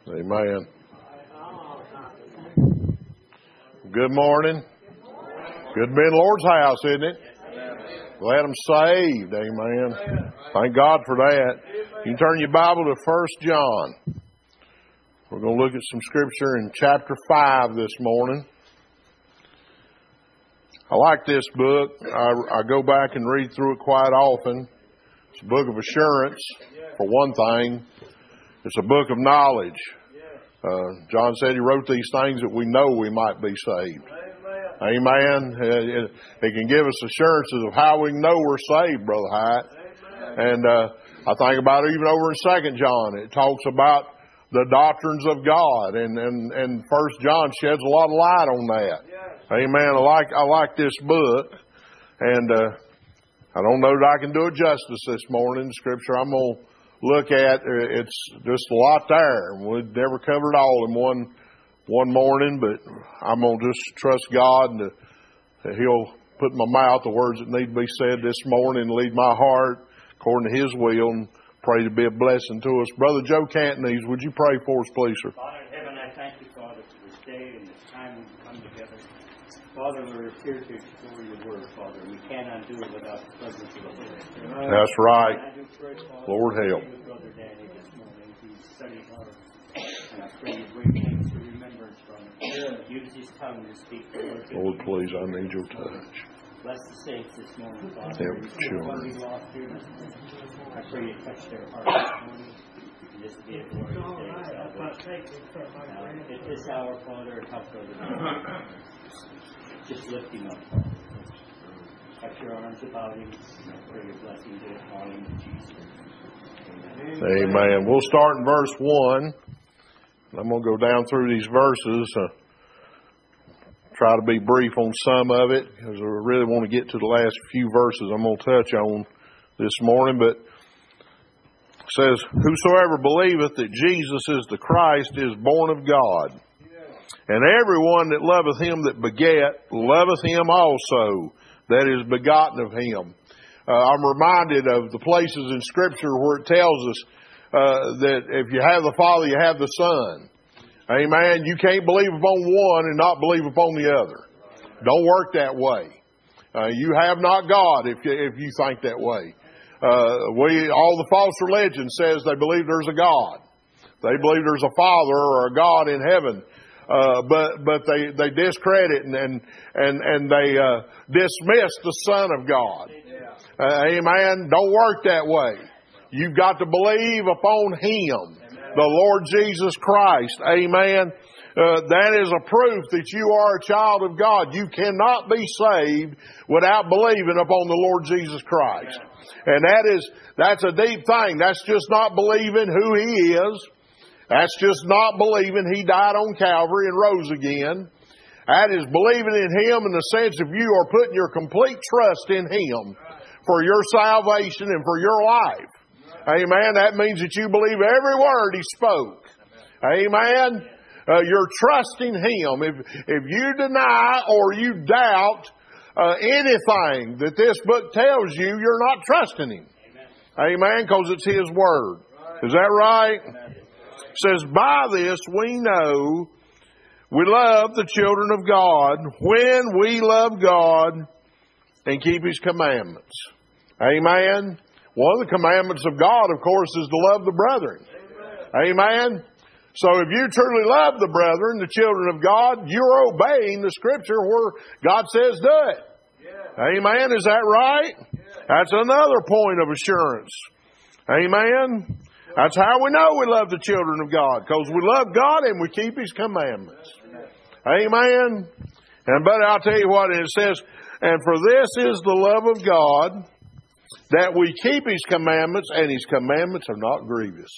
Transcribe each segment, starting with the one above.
Amen. Good morning. Good to be in the Lord's house, isn't it? Glad I'm saved. Amen. Thank God for that. You can turn your Bible to 1 John. We're going to look at some scripture in chapter 5 this morning. I like this book. I go back and read through it quite often. It's a book of assurance, for one thing. It's a book of knowledge. John said he wrote these things that we know we might be saved. Amen. It can give us assurances of how we know we're saved, Brother Hyatt. And I think about it even over in 2 John. It talks about the doctrines of God. And 1 John sheds a lot of light on that. Amen. I like this book. And I don't know that I can do it justice this morning. The scripture I'm going to look at, it's just a lot there. We'd never cover it all in one morning, but I'm going to just trust God and that He'll put in my mouth the words that need to be said this morning and lead my heart according to His will, and pray to be a blessing to us. Brother Joe Cantonese, would you pray for us, please, sir? Father in heaven, I thank you, Father, for this day and this time we've come together. Father, we're here to explore your word, Father. We cannot do it without the presence of the Holy Spirit. That's right. I do pray, Father, Lord help. with Brother Danny this morning. He's studying hard. And I pray you bring things to remembrance from him. Use his tongue to speak the word. Lord, please, I need your touch. Bless the saints this morning, Father. Help the children. I pray you touch their hearts this morning. And this be a glorious day of salvation. At this hour, Father, help Brother Danny. Just lift him up, Father. Touch your arms about him. I pray your blessing to it all in Jesus. Amen. We'll start in verse 1. I'm going to go down through these verses. Try to be brief on some of it, because I really want to get to the last few verses I'm going to touch on this morning. But it says, "Whosoever believeth that Jesus is the Christ is born of God. And everyone that loveth him that begat, loveth him also that is begotten of him." I'm reminded of the places in Scripture where it tells us that if you have the Father, you have the Son. Amen. You can't believe upon one and not believe upon the other. Don't work that way. You have not God if you think that way. All the false religion says they believe there's a God. They believe there's a Father or a God in heaven. But they discredit and they dismiss the Son of God. Amen. Don't work that way. You've got to believe upon Him, the Lord Jesus Christ. Amen. That is a proof that you are a child of God. You cannot be saved without believing upon the Lord Jesus Christ. And that's a deep thing. That's just not believing who He is. That's just not believing He died on Calvary and rose again. That is believing in Him in the sense of you are putting your complete trust in Him for your salvation and for your life. Amen. That means that you believe every word He spoke. Amen. You're trusting Him. If you deny or you doubt anything that this book tells you, you're not trusting Him. Amen. Because it's His word. Is that right? It says, "By this we know we love the children of God when we love God and keep His commandments." Amen. One of the commandments of God, of course, is to love the brethren. Amen. So if you truly love the brethren, the children of God, you're obeying the Scripture where God says do it. Amen. Is that right? That's another point of assurance. Amen. That's how we know we love the children of God, because we love God and we keep His commandments. Amen. But I'll tell you what, it says, "And for this is the love of God, that we keep His commandments, and His commandments are not grievous."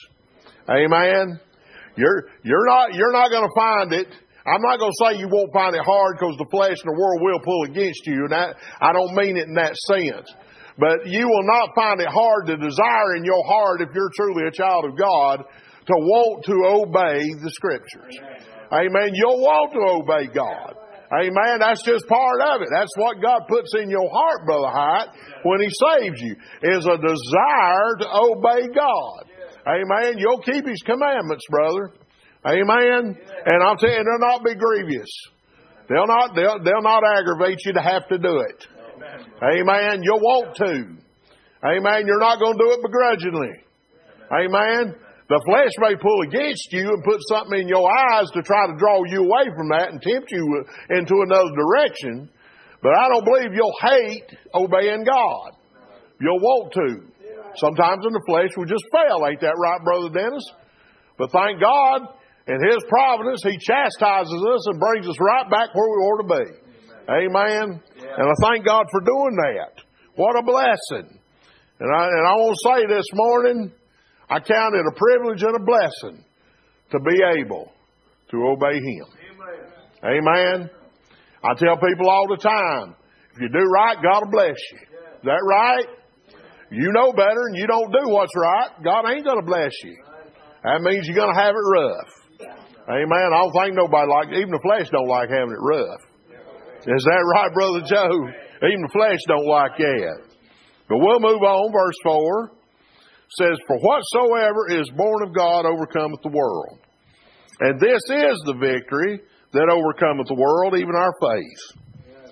Amen. You're not going to find it. I'm not going to say you won't find it hard, because the flesh and the world will pull against you, and I don't mean it in that sense. But you will not find it hard to desire in your heart, if you're truly a child of God, to want to obey the Scriptures. Amen. You'll want to obey God. Amen. That's just part of it. That's what God puts in your heart, Brother Hyatt, when He saves you, is a desire to obey God. Amen. You'll keep His commandments, brother. Amen. And I'll tell you, they'll not be grievous. They'll not aggravate you to have to do it. Amen. You'll want to. Amen. You're not going to do it begrudgingly. Amen. The flesh may pull against you and put something in your eyes to try to draw you away from that and tempt you into another direction. But I don't believe you'll hate obeying God. You'll want to. Sometimes in the flesh we just fail. Ain't that right, Brother Dennis? But thank God, in His providence, He chastises us and brings us right back where we ought to be. Amen. And I thank God for doing that. What a blessing. And I want to say this morning, I count it a privilege and a blessing to be able to obey Him. Amen. I tell people all the time, if you do right, God will bless you. Is that right? You know better and you don't do what's right, God ain't going to bless you. That means you're going to have it rough. Amen. I don't think nobody even the flesh don't like having it rough. Is that right, Brother Joe? Even the flesh don't like that. But we'll move on. Verse 4 says, "For whatsoever is born of God overcometh the world. And this is the victory that overcometh the world, even our faith."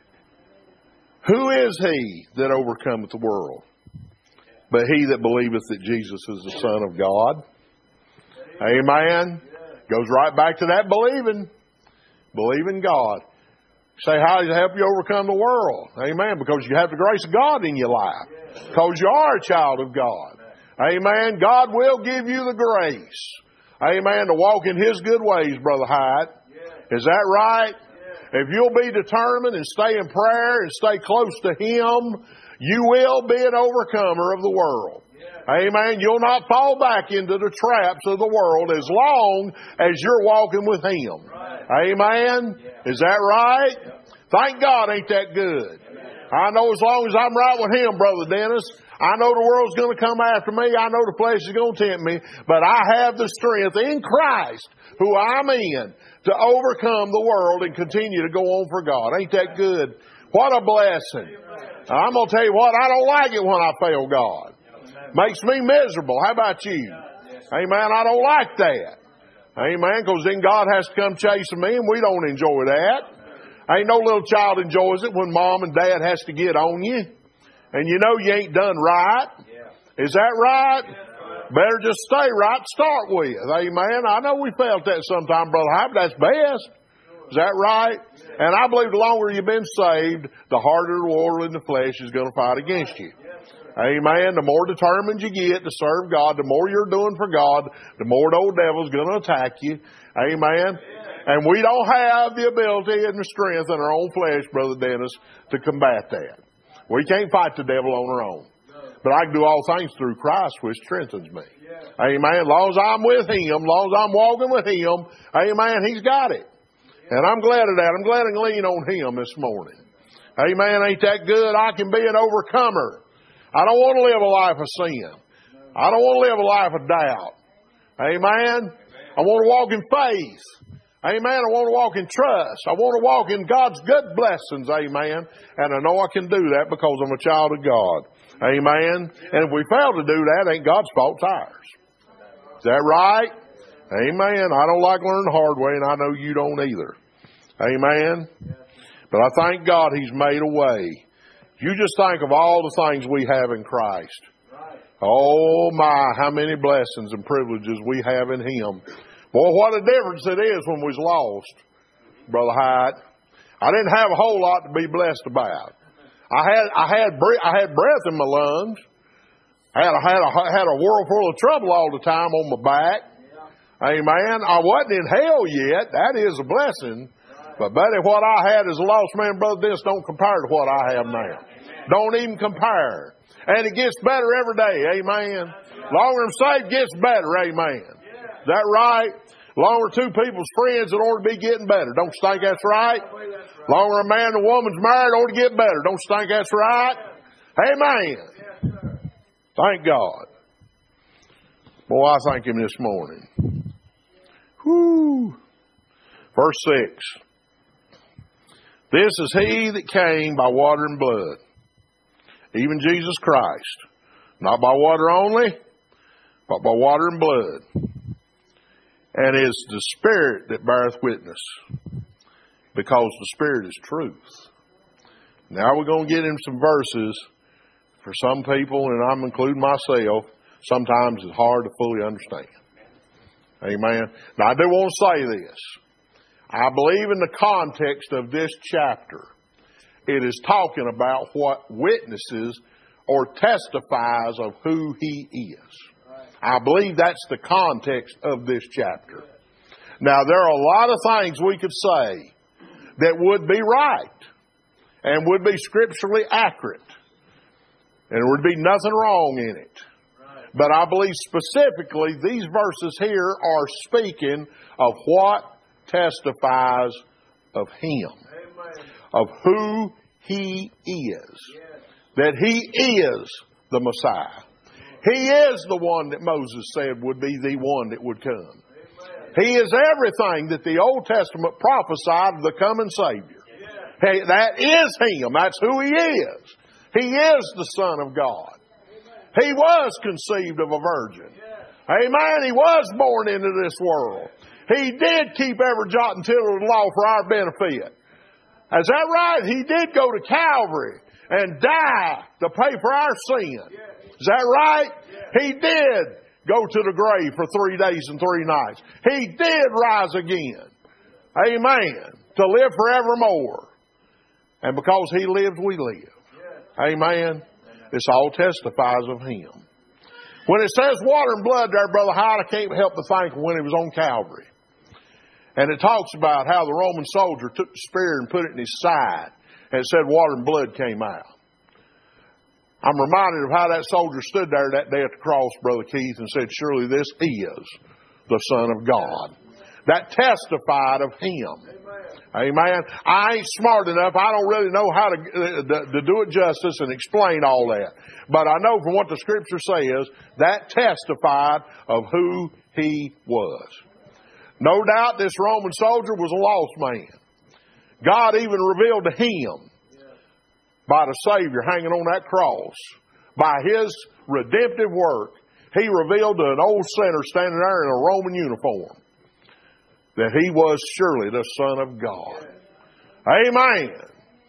Who is he that overcometh the world? But he that believeth that Jesus is the Son of God. Amen. Goes right back to that believing. Believing God. Say, how does it help you overcome the world? Amen. Because you have the grace of God in your life. Because you are a child of God. Amen. God will give you the grace. Amen. To walk in His good ways, Brother Hyde. Is that right? If you'll be determined and stay in prayer and stay close to Him, you will be an overcomer of the world. Amen. You'll not fall back into the traps of the world as long as you're walking with Him. Amen. Is that right? Thank God, ain't that good? I know as long as I'm right with Him, Brother Dennis, I know the world's going to come after me. I know the flesh is going to tempt me. But I have the strength in Christ, who I'm in, to overcome the world and continue to go on for God. Ain't that good? What a blessing. I'm going to tell you what, I don't like it when I fail God. Makes me miserable. How about you? Amen. I don't like that. Amen. Because then God has to come chasing me and we don't enjoy that. Ain't no little child enjoys it when mom and dad has to get on you. And you know you ain't done right. Is that right? Better just stay right to start with. Amen. I know we felt that sometime, Brother Hyde, but that's best. Is that right? And I believe the longer you've been saved, the harder the world in the flesh is going to fight against you. Amen. The more determined you get to serve God, the more you're doing for God, the more the old devil's going to attack you. Amen. And we don't have the ability and the strength in our own flesh, Brother Dennis, to combat that. We can't fight the devil on our own. But I can do all things through Christ, which strengthens me. Amen. As long as I'm with Him, as long as I'm walking with Him, amen, He's got it. And I'm glad of that. I'm glad I can lean on Him this morning. Amen. Ain't that good? I can be an overcomer. I don't want to live a life of sin. I don't want to live a life of doubt. Amen. I want to walk in faith. Amen. I want to walk in trust. I want to walk in God's good blessings. Amen. And I know I can do that because I'm a child of God. Amen. And if we fail to do that, ain't God's fault, it's ours. Is that right? Amen. I don't like learning the hard way, and I know you don't either. Amen. But I thank God He's made a way. You just think of all the things we have in Christ. Oh my, how many blessings and privileges we have in Him. Boy, what a difference it is when we was lost, Brother Hyde. I didn't have a whole lot to be blessed about. I had breath in my lungs. I had a world full of trouble all the time on my back. Amen. I wasn't in hell yet. That is a blessing. But buddy, what I had as a lost man, Brother Dennis, don't compare to what I have now. Don't even compare. And it gets better every day. Amen. Longer I'm saved, gets better. Amen. Is that right? Longer two people's friends, it ought to be getting better. Don't you think that's right? Longer a man and a woman's married, it ought to get better. Don't you think that's right? Amen. Thank God. Boy, I thank Him this morning. Whoo. Verse 6. This is He that came by water and blood, even Jesus Christ. Not by water only, but by water and blood. and is the Spirit that beareth witness, because the Spirit is truth. Now we're going to get into some verses. For some people, and I'm including myself, sometimes it's hard to fully understand. Amen. Now I do want to say this. I believe in the context of this chapter, it is talking about what witnesses or testifies of who He is. I believe that's the context of this chapter. Now there are a lot of things we could say that would be right and would be scripturally accurate. And there would be nothing wrong in it. But I believe specifically these verses here are speaking of what testifies of Him. Amen. Of who He is. Yes. That He is the Messiah. He is the one that Moses said would be the one that would come. Amen. He is everything that the Old Testament prophesied of the coming Savior. Yes. Hey, that is Him. That's who He is. He is the Son of God. He was conceived of a virgin. Amen. He was born into this world. He did keep every jot and tittle of the law for our benefit. Is that right? He did go to Calvary and die to pay for our sin. Is that right? He did go to the grave for 3 days and 3 nights. He did rise again. Amen. To live forevermore. And because He lives, we live. Amen. This all testifies of Him. When it says water and blood there, Brother Hyde, I can't help but think when He was on Calvary. And it talks about how the Roman soldier took the spear and put it in His side. And it said water and blood came out. I'm reminded of how that soldier stood there that day at the cross, Brother Keith, and said, surely this is the Son of God. That testified of Him. Amen. I ain't smart enough. I don't really know how to do it justice and explain all that. But I know from what the Scripture says, that testified of who He was. No doubt this Roman soldier was a lost man. God even revealed to him by the Savior hanging on that cross, by His redemptive work, He revealed to an old sinner standing there in a Roman uniform that he was surely the Son of God. Amen.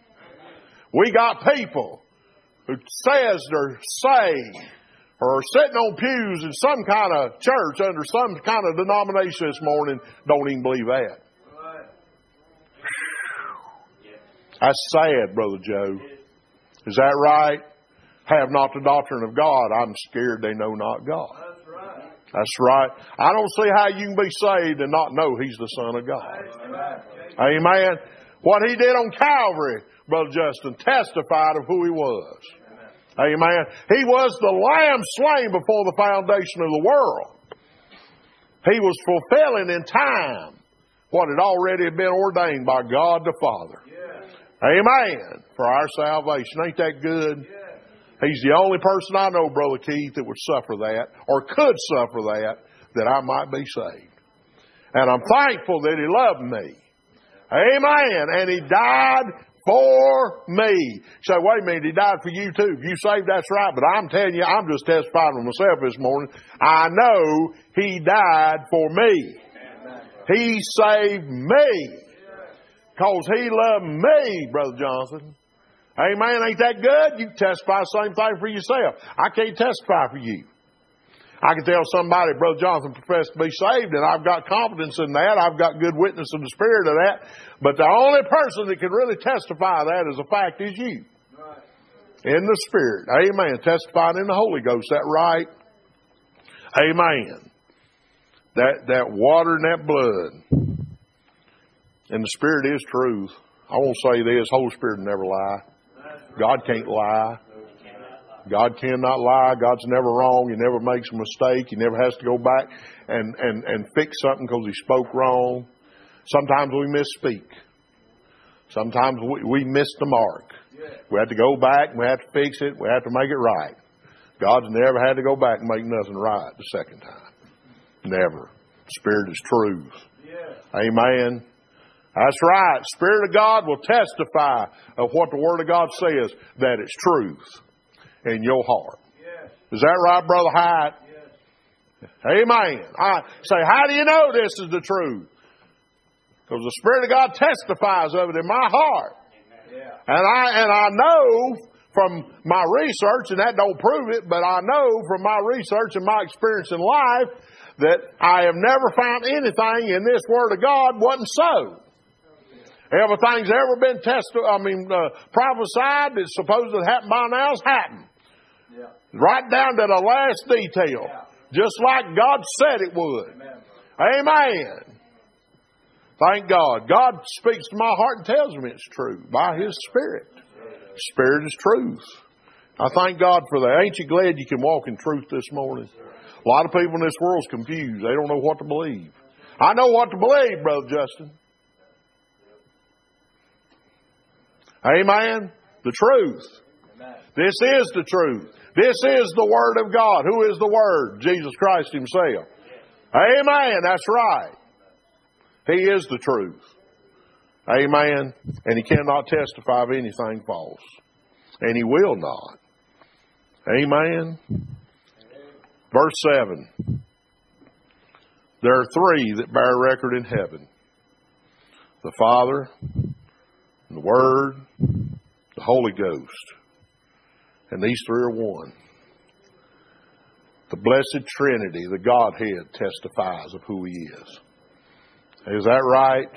We got people who says they're saved or are sitting on pews in some kind of church under some kind of denomination this morning, don't even believe that. That's sad, Brother Joe. Is that right? Have not the doctrine of God. I'm scared they know not God. That's right. I don't see how you can be saved and not know He's the Son of God. Amen. What He did on Calvary, Brother Justin, testified of who He was. Amen. He was the Lamb slain before the foundation of the world. He was fulfilling in time what had already been ordained by God the Father. Amen. For our salvation. Ain't that good? He's the only person I know, Brother Keith, that would suffer that, or could suffer that I might be saved. And I'm thankful that He loved me. Amen. And He died for me. You say, wait a minute, He died for you too. If you saved, that's right. But I'm telling you, I'm just testifying for myself this morning. I know He died for me. He saved me. Because He loved me, Brother Johnson. Amen. Ain't that good? You can testify the same thing for yourself. I can't testify for you. I can tell somebody, Brother Jonathan professed to be saved, and I've got confidence in that. I've got good witness in the Spirit of that. But the only person that can really testify that as a fact is you. Right. In the Spirit. Amen. Testifying in the Holy Ghost. That right? Amen. That water and that blood. And the Spirit is truth. I won't say this. Holy Spirit never lie. God can't lie. God cannot lie. God's never wrong. He never makes a mistake. He never has to go back and fix something because He spoke wrong. Sometimes we misspeak. Sometimes we miss the mark. We have to go back and we have to fix it. We have to make it right. God's never had to go back and make nothing right the second time. Never. Spirit is truth. Amen. That's right. Spirit of God will testify of what the Word of God says, that it's truth in your heart. Yes. Is that right, Brother Hyde? Yes. Amen. I say, how do you know this is the truth? Because the Spirit of God testifies of it in my heart. And I know from my research, and that don't prove it, but I know from my research and my experience in life that I have never found anything in this Word of God wasn't so. Everything's ever been prophesied that's supposed to happen by now has happened. Right down to the last detail. Just like God said it would. Amen. Thank God. God speaks to my heart and tells me it's true by His Spirit. Spirit is truth. I thank God for that. Ain't you glad you can walk in truth this morning? A lot of people in this world's confused. They don't know what to believe. I know what to believe, Brother Justin. Amen. The truth. This is the truth. This is the Word of God. Who is the Word? Jesus Christ Himself. Amen. That's right. He is the truth. Amen. And He cannot testify of anything false. And He will not. Amen. Verse 7. There are three that bear record in heaven. The Father, the Word, the Holy Ghost. And these three are one. The blessed Trinity, the Godhead, testifies of who He is. Is that right?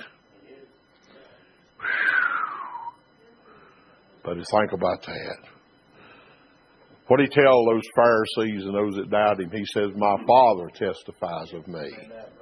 But think about that. What did He tell those Pharisees and those that doubted Him? He says, my Father testifies of me.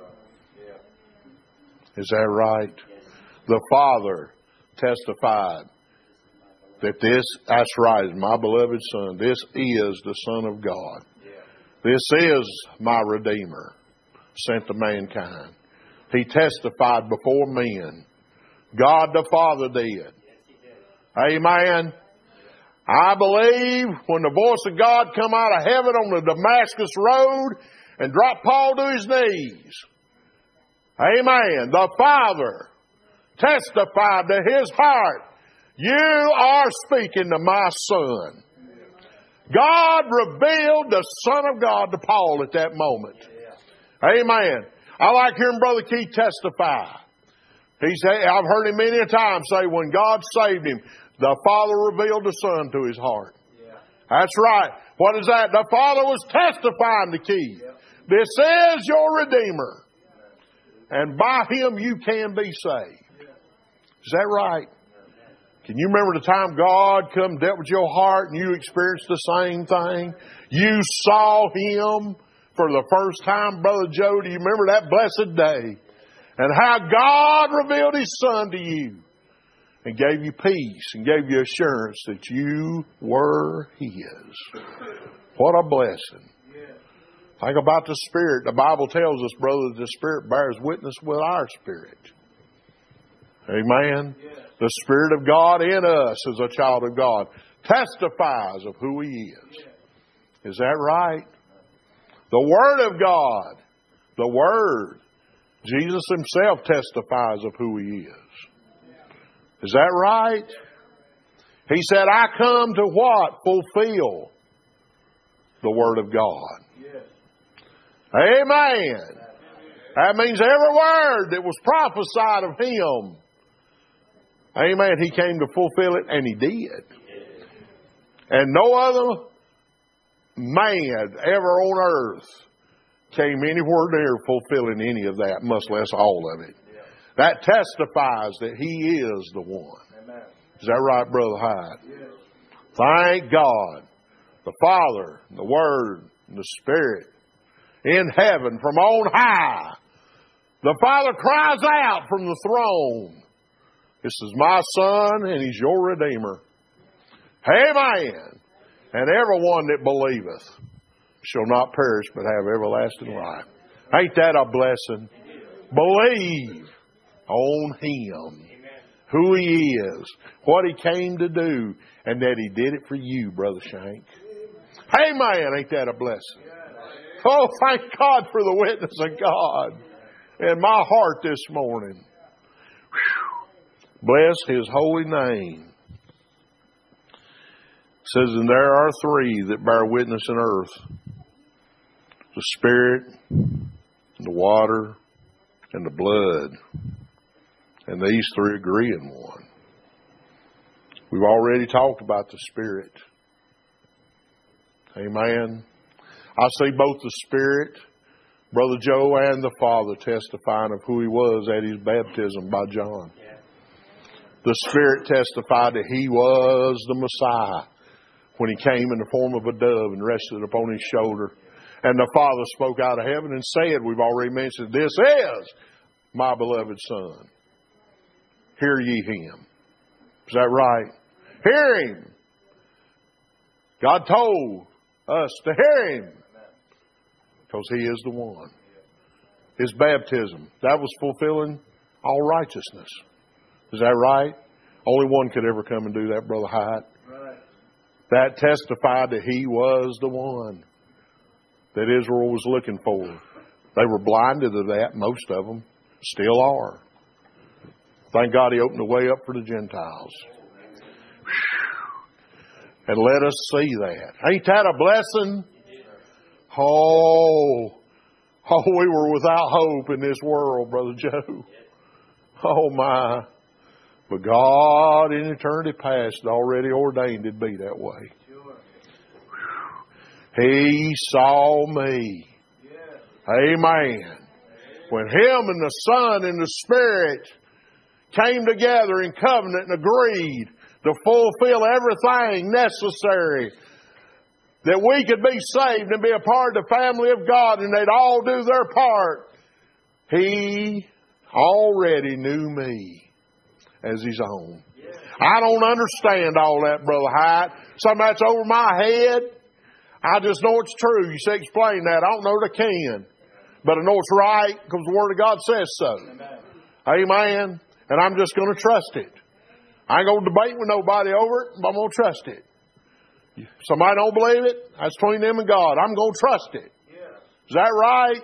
Is that right? The Father testified that that's right, my beloved Son. This is the Son of God. This is my Redeemer, sent to mankind. He testified before men. God the Father did. Amen. I believe when the voice of God come out of heaven on the Damascus road and dropped Paul to his knees. Amen. The Father testified to His heart. You are speaking to my Son. God revealed the Son of God to Paul at that moment. Amen. I like hearing Brother Keith testify. He said, I've heard him many a time say, when God saved him, the Father revealed the Son to his heart. That's right. What is that? The Father was testifying to Keith. This is your Redeemer. And by Him you can be saved. Is that right? Can you remember the time God come and dealt with your heart and you experienced the same thing? You saw Him for the first time, Brother Joe. Do you remember that blessed day? And how God revealed His Son to you and gave you peace and gave you assurance that you were His. What a blessing. Think about the Spirit. The Bible tells us, brother, that the Spirit bears witness with our spirit. Amen. The Spirit of God in us as a child of God testifies of who He is. Is that right? The Word of God, the Word, Jesus Himself testifies of who He is. Is that right? He said, I come to what? Fulfill the Word of God. Amen. That means every word that was prophesied of Him. Amen. He came to fulfill it, and He did. And no other man ever on earth came anywhere near fulfilling any of that, much less all of it. That testifies that He is the one. Is that right, Brother Hyde? Thank God. The Father, the Word, and the Spirit in heaven from on high. The Father cries out from the throne, this is my Son, and He's your Redeemer. Amen. And everyone that believeth shall not perish but have everlasting life. Ain't that a blessing? Believe on Him, who He is, what He came to do, and that He did it for you, Brother Shank. Amen. Ain't that a blessing? Oh, thank God for the witness of God in my heart this morning. Whew. Bless His holy name. It says, and there are three that bear witness in earth, the Spirit, the water, and the blood. And these three agree in one. We've already talked about the Spirit. Amen. I see both the Spirit, Brother Joe, and the Father testifying of who He was at His baptism by John. The Spirit testified that He was the Messiah when He came in the form of a dove and rested upon His shoulder. And the Father spoke out of heaven and said, we've already mentioned, this is my beloved Son. Hear ye Him. Is that right? Hear Him. God told us to hear Him. Because He is the one. His baptism, that was fulfilling all righteousness. Is that right? Only one could ever come and do that, Brother Hyatt. Right. That testified that He was the one that Israel was looking for. They were blinded to that, most of them. Still are. Thank God He opened the way up for the Gentiles. And let us see that. Ain't that a blessing? Oh, we were without hope in this world, Brother Joe. Oh, my. But God in eternity past already ordained it to be that way. He saw me. Amen. When Him and the Son and the Spirit came together in covenant and agreed to fulfill everything necessary that we could be saved and be a part of the family of God, and they'd all do their part, He already knew me as His own. I don't understand all that, Brother Hyatt. Some of that's over my head. I just know it's true. You say explain that. I don't know that I can. But I know it's right because the Word of God says so. Amen. And I'm just going to trust it. I ain't going to debate with nobody over it, but I'm going to trust it. Somebody don't believe it, that's between them and God. I'm going to trust it. Is that right?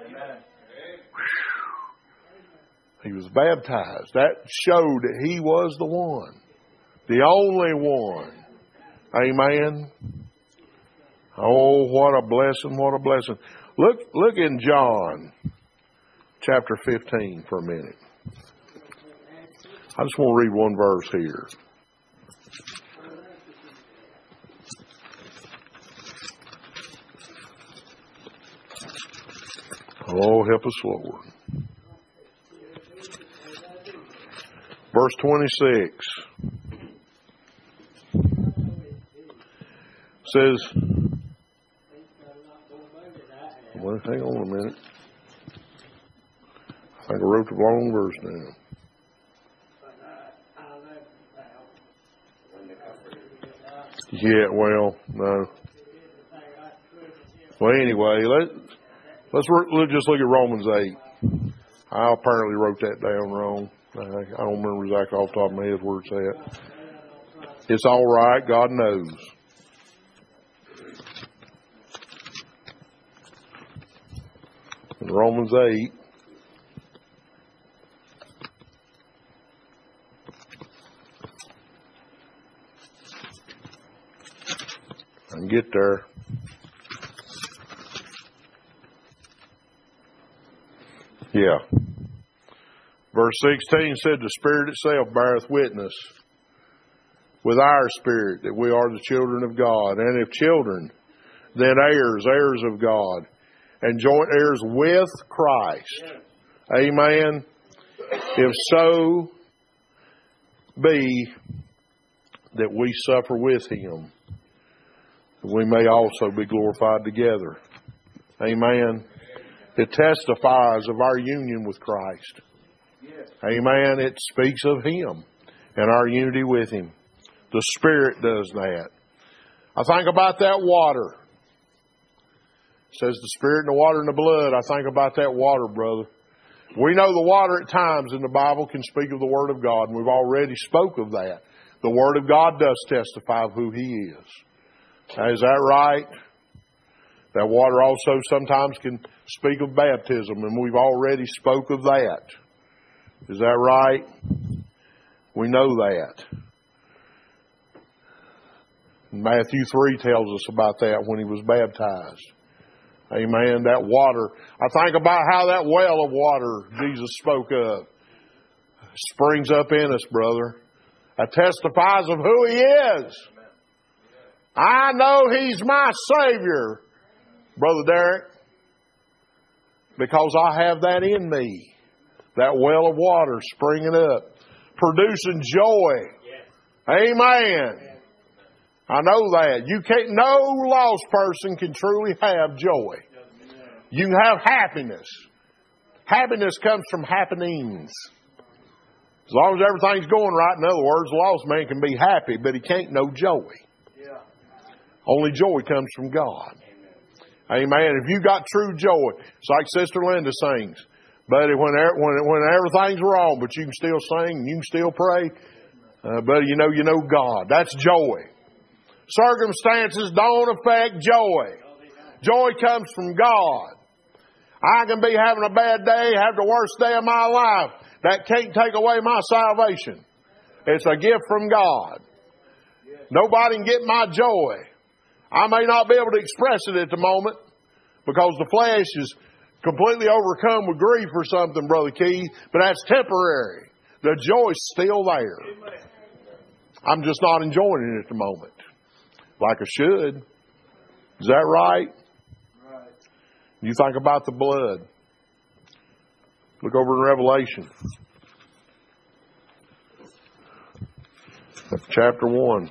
He was baptized. That showed that He was the one. The only one. Amen. Oh, what a blessing, what a blessing. Look in John chapter 15 for a minute. I just want to read one verse here. Oh, help us, Lord. Verse 26 says, well, hang on a minute. I think I wrote the wrong verse down. Yeah, well, no. Well, anyway, let's just look at Romans 8. I apparently wrote that down wrong. I don't remember exactly off the top of my head where it's at. It's all right. God knows. In Romans 8. I can get there. Yeah. Verse 16 said, the Spirit itself beareth witness with our spirit that we are the children of God. And if children, then heirs, heirs of God, and joint heirs with Christ. Amen. If so be that we suffer with Him, we may also be glorified together. Amen. It testifies of our union with Christ. Amen. It speaks of Him and our unity with Him. The Spirit does that. I think about that water. It says the Spirit and the water and the blood. I think about that water, brother. We know the water at times in the Bible can speak of the Word of God, and we've already spoke of that. The Word of God does testify of who He is. Is that right? That water also sometimes can speak of baptism, and we've already spoke of that. Is that right? We know that. Matthew 3 tells us about that when He was baptized. Amen. That water. I think about how that well of water Jesus spoke of springs up in us, brother. That testifies of who He is. I know He's my Savior, Brother Derek, because I have that in me. That well of water springing up, producing joy. Amen. I know that. No lost person can truly have joy. You can have happiness. Happiness comes from happenings. As long as everything's going right, in other words, a lost man can be happy, but he can't know joy. Only joy comes from God. Amen. If you got true joy, it's like Sister Linda sings. Buddy, when everything's wrong, but you can still sing and you can still pray, buddy, you know God. That's joy. Circumstances don't affect joy. Joy comes from God. I can be having a bad day, have the worst day of my life. That can't take away my salvation. It's a gift from God. Nobody can get my joy. I may not be able to express it at the moment because the flesh is completely overcome with grief or something, Brother Keith, but that's temporary. The joy's still there. I'm just not enjoying it at the moment like I should. Is that right? You think about the blood. Look over in Revelation. Chapter 1.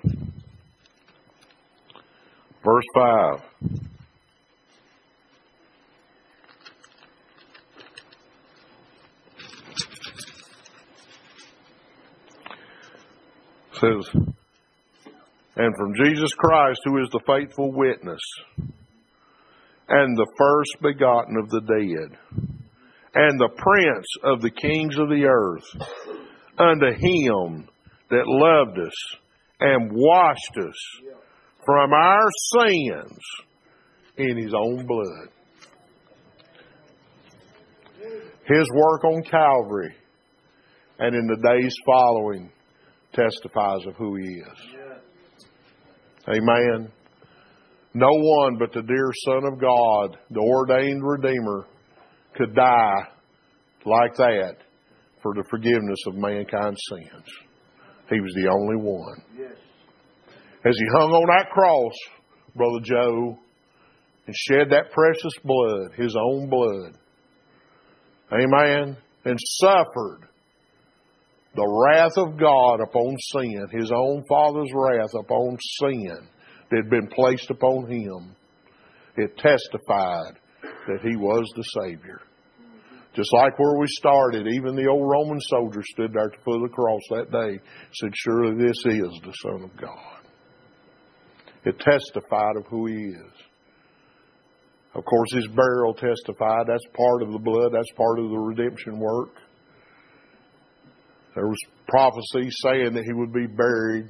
Verse 5. It says, and from Jesus Christ, who is the faithful witness, and the first begotten of the dead, and the prince of the kings of the earth, unto Him that loved us and washed us from our sins in His own blood. His work on Calvary and in the days following testifies of who He is. Amen. No one but the dear Son of God, the ordained Redeemer, could die like that for the forgiveness of mankind's sins. He was the only one. As He hung on that cross, Brother Joe, and shed that precious blood, His own blood, amen, and suffered the wrath of God upon sin, His own Father's wrath upon sin that had been placed upon Him, it testified that He was the Savior. Just like where we started, even the old Roman soldier stood there at the foot of the cross that day and said, surely this is the Son of God. It testified of who He is. Of course, His burial testified. That's part of the blood. That's part of the redemption work. There was prophecy saying that He would be buried.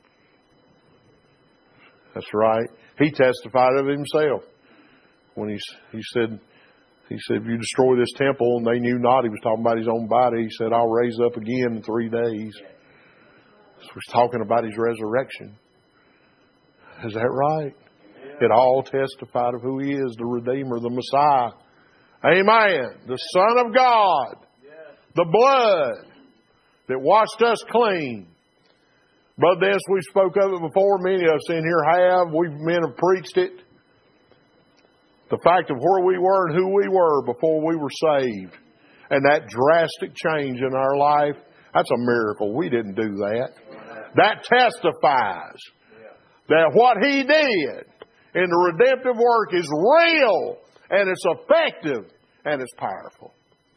That's right. He testified of Himself when he said, if you destroy this temple, and they knew not He was talking about His own body, He said, I'll raise up again in 3 days. So He's talking about His resurrection. Is that right? It all testified of who He is, the Redeemer, the Messiah. Amen. The Son of God. The blood that washed us clean. Brother Dennis, we spoke of it before. Many of us in here have. Men have preached it. The fact of where we were and who we were before we were saved. And that drastic change in our life. That's a miracle. We didn't do that. That testifies that what He did in the redemptive work is real. And it's effective. And it's powerful.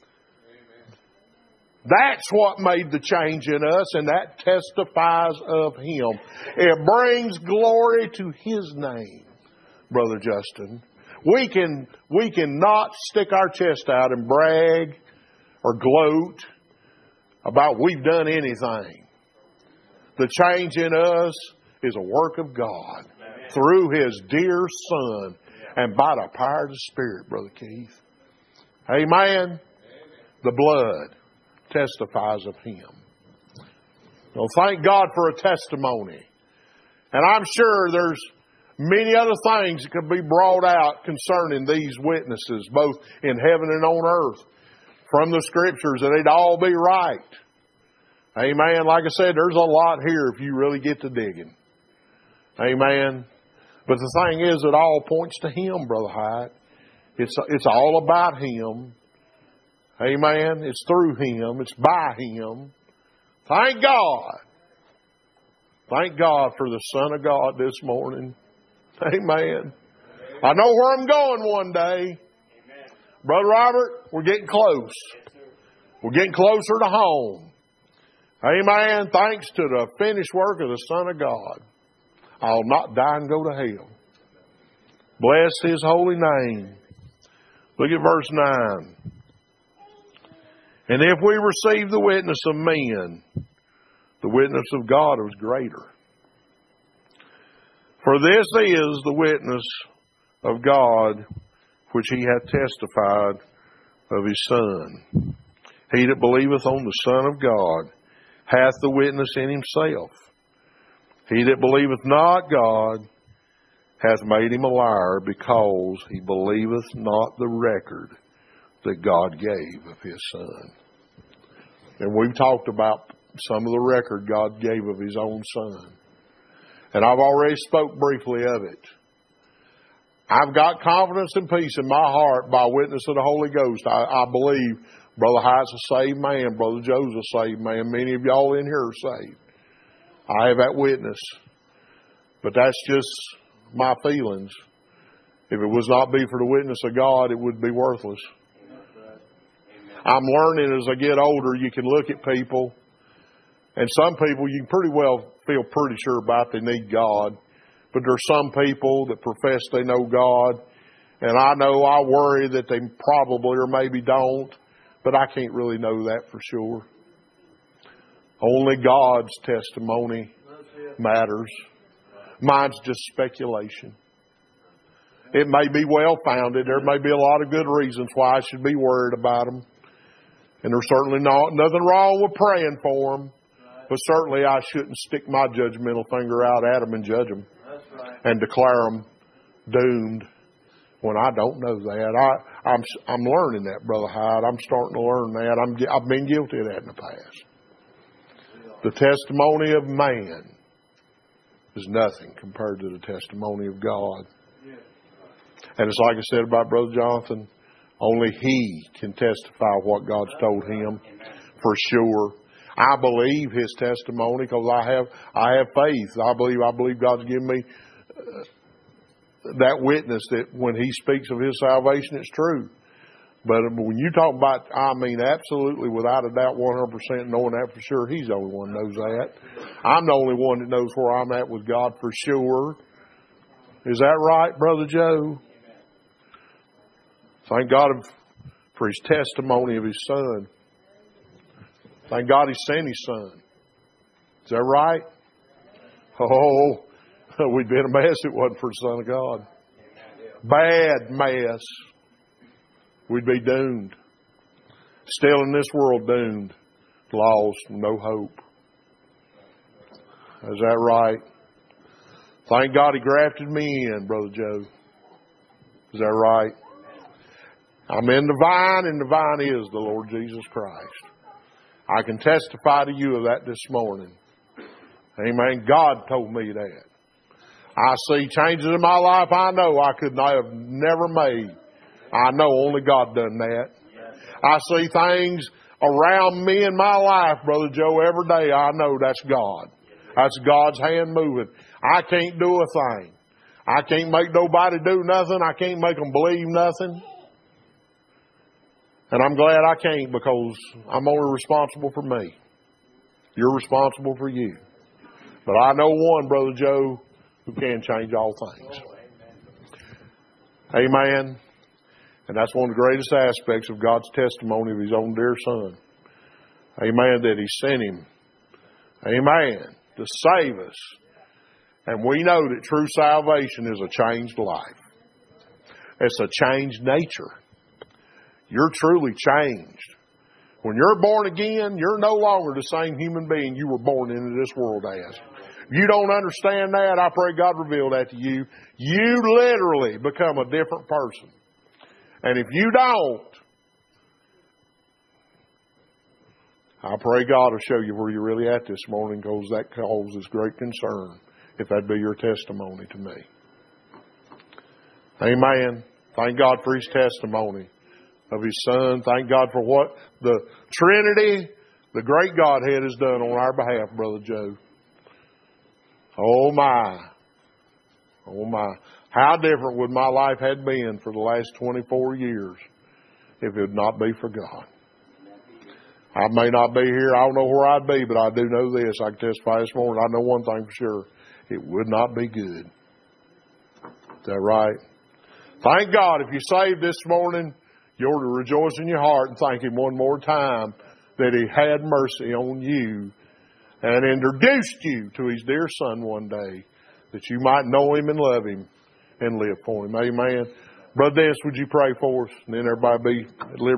That's what made the change in us, and that testifies of Him. It brings glory to His name, Brother Justin. We can not stick our chest out and brag or gloat about we've done anything. The change in us is a work of God through His dear Son and by the power of the Spirit, Brother Keith. Amen. The blood testifies of Him. Well, thank God for a testimony. And I'm sure there's many other things that could be brought out concerning these witnesses, both in heaven and on earth, from the Scriptures, that they'd all be right. Amen. Like I said, there's a lot here if you really get to digging. Amen. But the thing is, it all points to Him, Brother Hyatt. It's all about Him. Amen. It's through Him. It's by Him. Thank God. Thank God for the Son of God this morning. Amen. I know where I'm going one day. Amen. Brother Robert, we're getting close. Yes, sir. We're getting closer to home. Amen. Thanks to the finished work of the Son of God, I'll not die and go to hell. Bless His holy name. Look at verse 9. And if we receive the witness of men, the witness of God is greater. For this is the witness of God which He hath testified of His Son. He that believeth on the Son of God hath the witness in himself. He that believeth not God hath made him a liar, because he believeth not the record that God gave of His Son. And we've talked about some of the record God gave of His own Son. And I've already spoke briefly of it. I've got confidence and peace in my heart by witness of the Holy Ghost. I believe Brother Hyatt's a saved man. Brother Joe's a saved man. Many of y'all in here are saved. I have that witness. But that's just my feelings. If it was not be for the witness of God, it would be worthless. I'm learning as I get older, you can look at people, and some people you can pretty well feel pretty sure about they need God. But there's some people that profess they know God, and I know I worry that they probably or maybe don't, but I can't really know that for sure. Only God's testimony matters. Mine's just speculation. It may be well-founded. There may be a lot of good reasons why I should be worried about them. And there's certainly nothing wrong with praying for them. But certainly I shouldn't stick my judgmental finger out at them and judge them. And declare them doomed when I don't know that. I'm learning that, Brother Hyde. I'm starting to learn that. I've been guilty of that in the past. The testimony of man is nothing compared to the testimony of God. And it's like I said about Brother Jonathan, only he can testify what God's told him for sure. I believe his testimony because I have faith. I believe God's given me that witness that when He speaks of His salvation, it's true. But when you talk about, I mean, absolutely, without a doubt, 100% knowing that for sure, He's the only one that knows that. I'm the only one that knows where I'm at with God for sure. Is that right, Brother Joe? Thank God for His testimony of His Son. Thank God He sent His Son. Is that right? Oh, we'd be in a mess if it wasn't for the Son of God. Bad mess. We'd be doomed. Still in this world doomed. Lost. No hope. Is that right? Thank God He grafted me in, Brother Joe. Is that right? I'm in the vine, and the vine is the Lord Jesus Christ. I can testify to you of that this morning. Amen. God told me that. I see changes in my life I know I could not have never made. I know only God done that. I see things around me in my life, Brother Joe, every day. I know that's God. That's God's hand moving. I can't do a thing. I can't make nobody do nothing. I can't make them believe nothing. And I'm glad I can't, because I'm only responsible for me. You're responsible for you. But I know one, Brother Joe, who can change all things. Amen. And that's one of the greatest aspects of God's testimony of His own dear Son. Amen. That He sent Him. Amen. To save us. And we know that true salvation is a changed life. It's a changed nature. You're truly changed. When you're born again, you're no longer the same human being you were born into this world as. you don't understand that, I pray God reveal that to you. You literally become a different person. And if you don't, I pray God will show you where you're really at this morning, because that causes great concern, if that be your testimony to me. Amen. Thank God for His testimony of His Son. Thank God for what the Trinity, the great Godhead, has done on our behalf, Brother Joe. Oh my. Oh my. How different would my life have been for the last 24 years if it would not be for God. I may not be here. I don't know where I'd be, but I do know this. I can testify this morning. I know one thing for sure. It would not be good. Is that right? Thank God if you're saved this morning, you're to rejoice in your heart and thank Him one more time that He had mercy on you and introduced you to His dear Son one day, that you might know Him and love Him and live for Him. Amen. Brother Dennis, would you pray for us? And then everybody be at liberty.